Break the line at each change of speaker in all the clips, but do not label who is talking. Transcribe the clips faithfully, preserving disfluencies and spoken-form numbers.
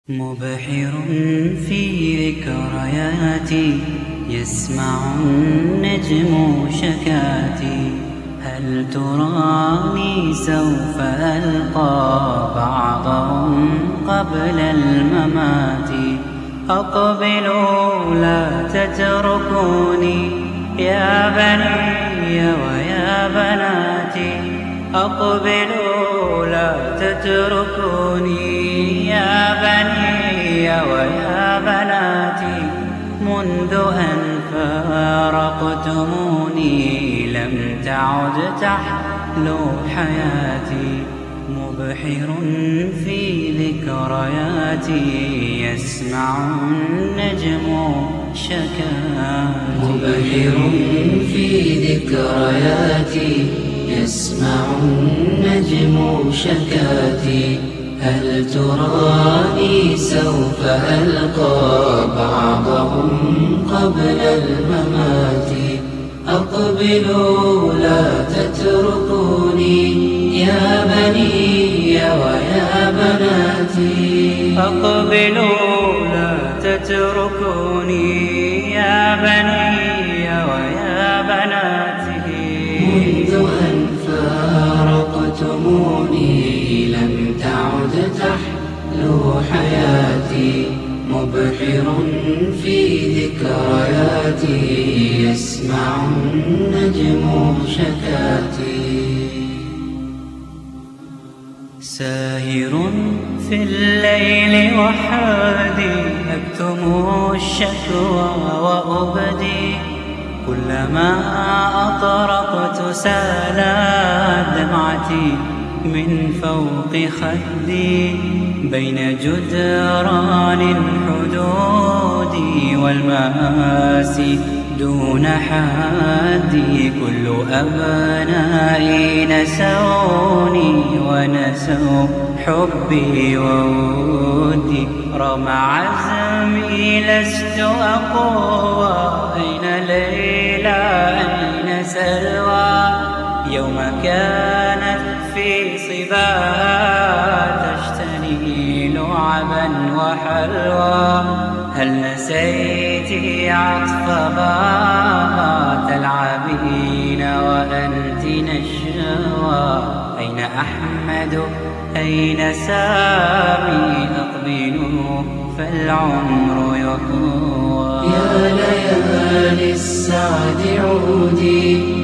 مبحر في ذكرياتي يسمع النجم شكاتي. هل تراني سوف ألقى بعضهم قبل الممات؟ أقبلوا لا تتركوني يا بني ويا بناتي. أقبلوا لا تتركوني يا بني ويا بناتي. منذ أن فارقتموني لم تعد تحلو حياتي. مبحر في ذكرياتي يسمع النجم شكاتي.
مبحر في ذكرياتي يسمع النجم شكاتي. هل تراني سوف ألقى بعضهم قبل الممات؟ أقبلوا لا تتركوني يا بني ويا بناتي.
أقبلوا لا تتركوني يا بني ويا بناتي.
منذ أن فارقتموني لم تعد تحلو حياتي. مبحر في ذكرياتي يسمع النجم شكاتي.
ساهر في الليل وحادي أكتم الشكوى وأبدي. كلما أطرقت سالت دمعتي من فوق خدي. بين جدران حدودي والمآسي دون حدي. كل أبنائي نسوني ونسوا حبي وودي. رغم عزمي لست أقوى. أين ليلى أين سلوى؟ يوم كانت في صبا تجتني لعبا وحلوى. هل نسيت عطفها تلعبين وأنت نشوى؟ أين أحمد أين سامي؟ أقبلوا فالعمر يطوى.
يا ليالي السعد عودي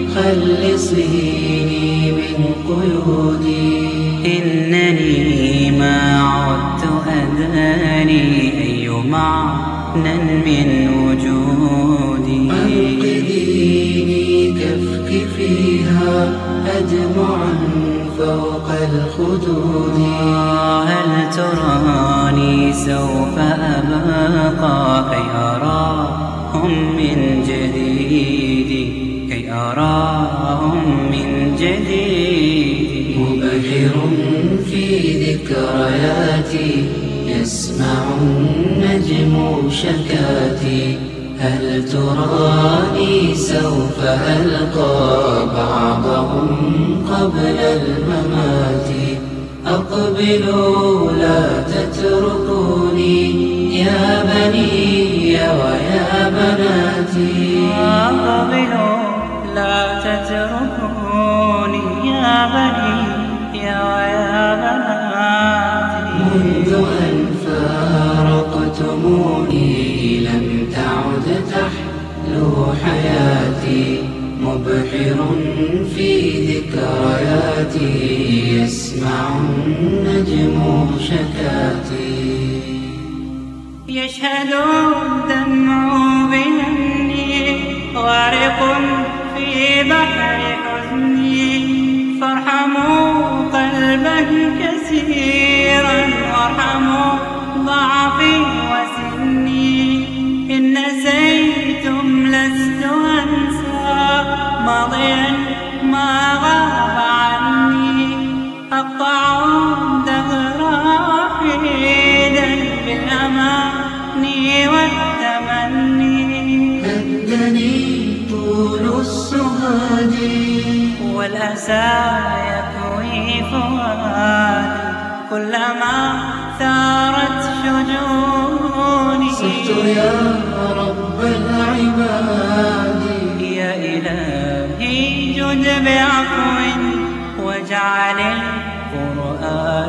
خلصيني من قيودي.
إنني ما عدت أداني أي معنى من وجودي.
أنقذيني كفك فيها أدمعا فوق الخدود.
هل تراني سوف أبقى كي أراهم من جديد؟ كي أراهم من جديد.
مبحر في ذكرياتي يسمع النجم شكاتي. هل تراني سوف ألقى بعضهم قبل الممات؟ أقبلوا لا تتركوني يا بني ويا بناتي.
أقبلوا لا تتركوني يا بني ويا بناتي.
منذ أن فارقتموني لم تعد تحلو حياتي. مبحر في ذكرياتي يسمع النجم شكاتي.
يشهد الدمع بأني غارق في بحر حزني. فارحموا قلبا كثيرا وارحموا ضعفي وسني. إن نسيتم لست أنسى ماضيا ما غاب عني. أقطع الدهر وحيدا بالأماني والتمني.
هدني طول السهاد
والأسى يكوي فؤادي. كلما ثارت شجون بعفو واجعل القرآن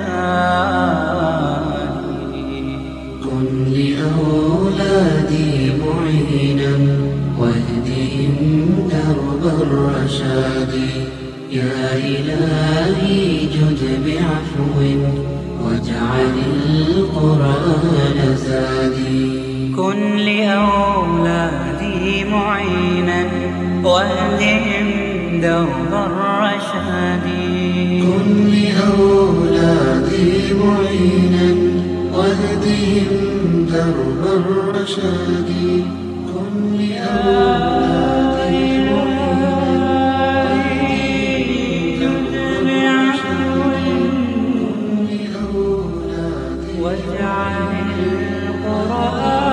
زادي.
كن لأولادي معينا واهدهم درب الرشاد. يا إلهي جد بعفو واجعل القرآن زادي.
كن لأولادي معينا واهدهم درب الرشاد.
كن لأولادي معينا واهدهم درب الرشاد. كن لأولادي
واجعل القرآن